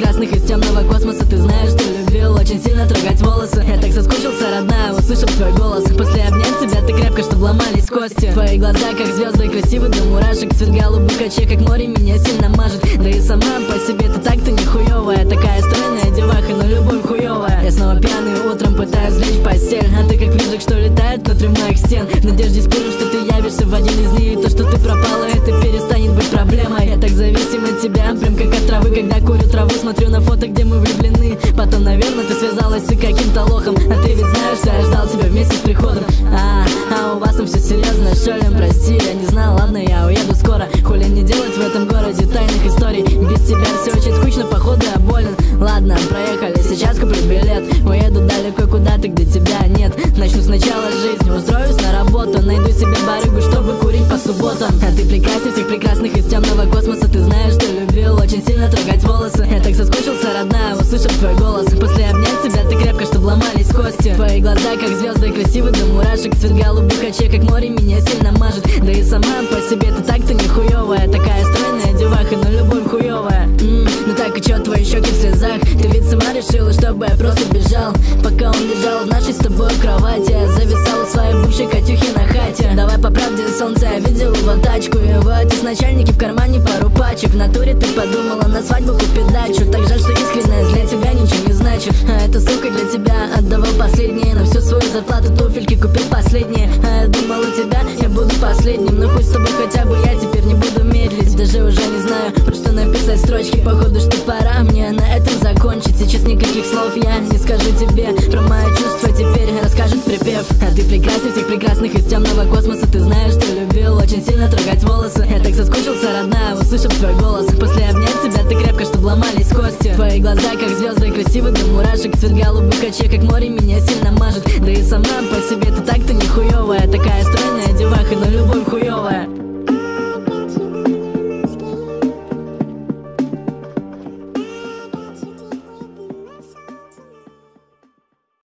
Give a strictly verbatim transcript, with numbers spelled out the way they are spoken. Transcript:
прекрасных из темного космоса. Ты знаешь, что любил очень сильно трогать волосы. Я так соскучился, родная, услышав твой голос. После обнять тебя ты крепко, чтоб ломались кости. Твои глаза как звезды, красивы до мурашек. Цвет голубых очей, как море, меня сильно мажет. Да и сама по себе ты так-то не хуёвая. Такая стройная деваха, но любовь хуёвая. Я снова пьяный, утром пытаюсь лечь в постель. А ты как призрак, что летает внутри моих стен. В надежде спорю, что ты явишься в один из них. И то, что ты пропала, это перестанет быть проблемой. Я так зависим от тебя, прям как от травы. Когда курю траву, смотрю на фото, где мы влюблены. Потом, наверное, ты связалась с каким-то лохом. А ты ведь знаешь, что я ждал тебя вместе с приходом. А, а у вас там все серьезно, Шолем, прости, я не знал, ладно, я уеду скоро. Хули не делать в этом городе тайных историй. Без тебя все очень скучно, походу я болен. Ладно, проехали, сейчас куплю билет. Уеду далеко куда-то, где тебя нет. Начну сначала жизнь, устроюсь на работу. Найду себе барыгу, чтобы курить по субботам. А ты прекрасней всех прекрасных из темного космоса. Ты знаешь, что любил очень сильно трогать волосы. Я так соскучился, родная, услышав твой голос. После обнять тебя ты крепко, чтоб ломались кости. Твои глаза как звезды, красивы до мурашек. Цвет голубых очей, как море, меня сильно мажет. Да и сама по себе ты так-то не хуёвая. Такая стройная деваха, но любовь хуёвая. М-м, ну так и чё, твои щеки в слезах? Ты ведь сама решила, чтобы я просто бежал. Пока он лежал в нашей с тобой кровати, я зависал у своей бывшей Катюхи на хате. Давай по правде, солнце, я видел его тачку. Его отец начальники, в кармане пару пачек. В натуре ты подумала на свадьбу купить дачу. Так жаль, что искренность для тебя ничего не значит. А эта сука для тебя отдавал последнее. На всю свою зарплату туфельки купил последние. А я думал, у тебя я буду последним. Но хоть с тобой хотя бы я теперь не буду медлить. Даже уже не знаю, про что написать строчки. Походу, что пора мне на этом закончить. Сейчас никаких слов я не скажу тебе. Про мои чувства теперь расскажет припев. А ты прекрасней всех прекрасных из темного космоса. Ты знаешь, что любил очень сильно трогать волосы. Я так соскучился, родная, услышав твой голос. После обнять тебя ты крепко, чтоб ломались кости. Твои глаза как звезды, красивы до мурашек. Цвет голубых очей, как море, меня сильно мажет. Да и сама по себе